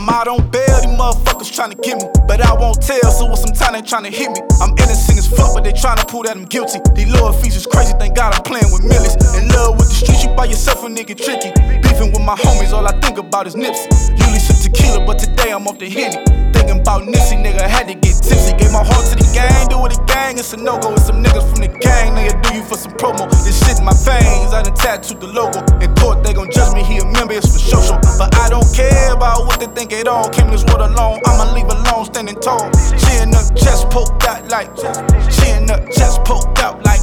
I'm out on bail, these motherfuckers tryna get me, but I won't tell, so with some time they tryna hit me. I'm innocent as fuck, but they tryna prove that I'm guilty. These lower fees is crazy, thank God I'm playing with millies. In love with the streets, you by yourself a nigga tricky. Beefing with my homies, all I think about is Nipsey. Usually sip tequila, but today I'm off the Henny. Thinking about Nipsey, nigga, had to get tipsy. Gave my heart to the gang, do it a gang, it's a no-go. It's some niggas from the gang, nigga, do you for some promo. This shit in my veins, I done tattooed the logo. In court, they gon' judge me, he a member, it's for show. But I don't care about what they think at all. Came this world alone, I'ma leave alone, standing tall. She in her chest poked out like, she in her chest poked out like,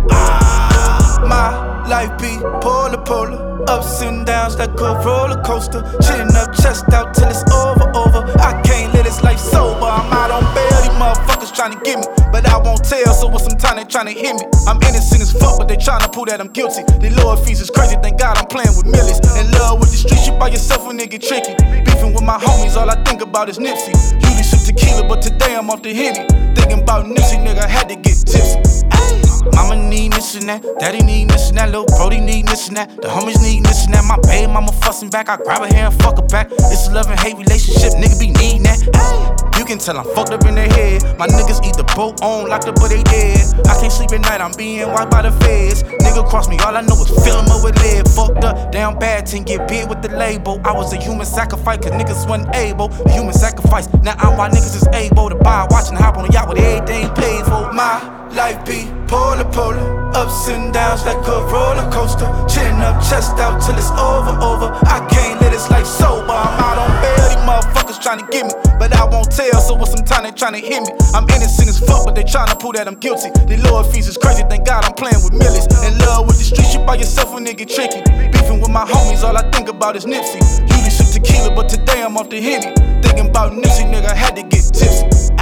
my life be polar, ups and downs like a roller coaster. Chin up, chest out till it's over. I can't live this life sober. I'm out on bail, these motherfuckers tryna get me, but I won't tell, so with some time they tryna hit me. I'm innocent as fuck, but they tryna prove that I'm guilty. The lower fees is crazy, thank God I'm playing with millies. In love with the streets, you by yourself a nigga tricky. Beefing with my homies, all I think about is Nipsey. Usually sip tequila, but today I'm off the Henny. Thinking about Nipsey, nigga, had to get tipsy. Mama need this and that, daddy need this and that, little brody need this and that, the homies need this and that. My baby mama fussing back, I grab her hair and fuck her back. It's a love and hate relationship, nigga be needin' that. You can tell I'm fucked up in their head. My niggas eat the boat on, locked up but they dead. I can't sleep at night, I'm being wiped by the feds. Nigga cross me, all I know is fill 'em up with lead. Fucked up, down bad, team get big with the label. I was a human sacrifice, cause niggas wasn't able. A human sacrifice, now I'm why niggas is able to buy, watch and hop on a yacht with everything paid for. My life be polar, ups and downs like a roller coaster. Chin up, chest out till it's over. I can't live this life sober. I'm out on bail, these motherfuckers tryna get me, but I won't tell, so with some time they tryna hit me. I'm innocent as fuck, but they tryna prove that I'm guilty. The lower fees is crazy, thank God I'm playing with millies. In love with the streets, you by yourself a nigga tricky. Beefing with my homies, all I think about is Nipsey. Usually sip tequila, but today I'm off the Henny. Thinking about Nipsey, nigga, had to get tipsy.